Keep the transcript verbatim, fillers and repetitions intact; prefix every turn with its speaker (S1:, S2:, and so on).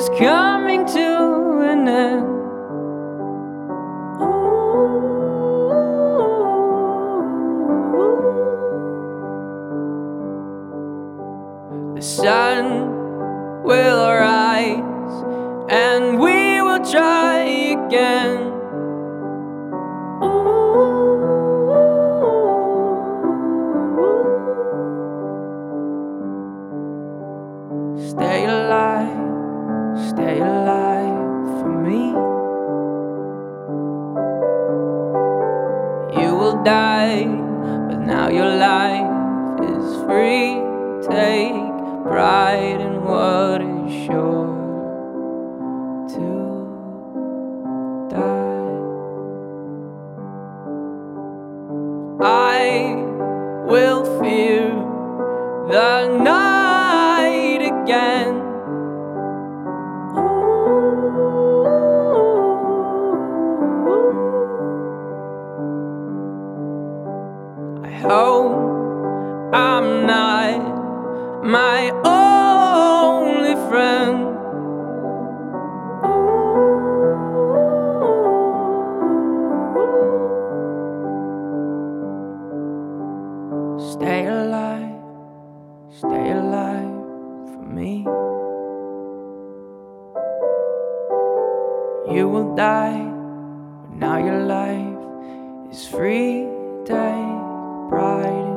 S1: coming to an end. The sun will rise and we will try again. Stay alive, stay alive for me. You will die, but now your life is free. Take pride in what is sure to die. I will fear the night again. I hope I'm not my only friend. Stay alive, stay alive for me. You will die, but now your life is free. Take pride